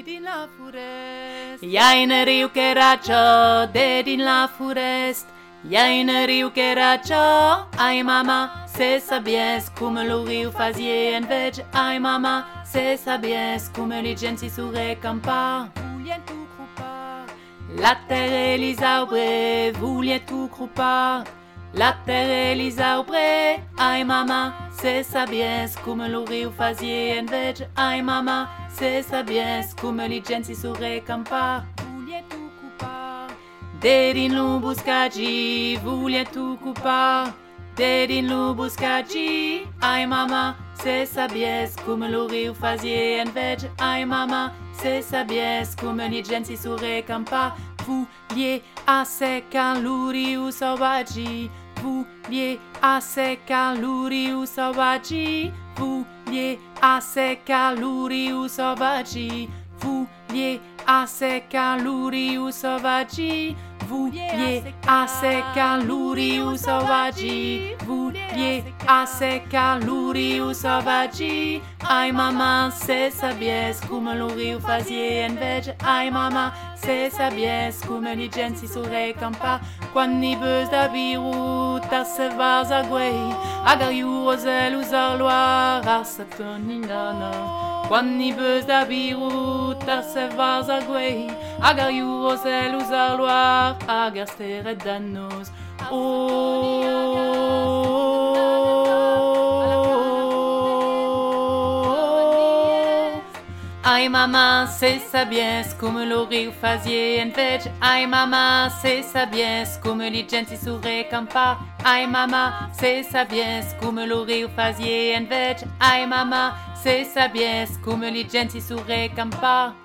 din la foresta. Hi ha un riu che raccia din la foresta. Hi ha un riu che raccia, ai mamma, se sabies come lo riu fazia en veg, ai mamma, se sabies come li gent si sure campa. Vulien tu crupa, La terre e les arbres, voulien tout croupa. La terre e les arbres, ai mamma, se sabies come lo riu fazia en veg, ai mamma, se sabies come li gent si sure campa. vulien tu crupa, Dedin lu buscagi, voulien tu coupa. Dedin lu buscagi, ai mamma, se sabies come lo riu fazia en veg, ai mamma, se sabies come li gent si sure campa. Vouliez assecar lo riu selvaggi, vouliez assecar lo riu selvaggi, vouliez assecar lo riu selvaggi, vouliez assecar lo riu selvaggi, vouliez assecar lo riu selvaggi, vouliez assecar lo riu selvaggi. Ai mamma, se sabies come lo riu fazia en veg, ai mamma, se sabies come li gent si sure campa. Quan ni beus da biru, tar se vars a gwei, agar iu rozel usar loar, ar sa tonindana. Quan ni beus da biru, tar se vars a gwei, agar iu rozel usar loar, agar steret danos. Ai mamma, se sabies come lo riu fazia en veg, ai mamma, se sabies come li gent si sure campa. Ai mamma, se sabies come lo riu fazia en veg, ai mamma, se sabies come li gent si sure campa.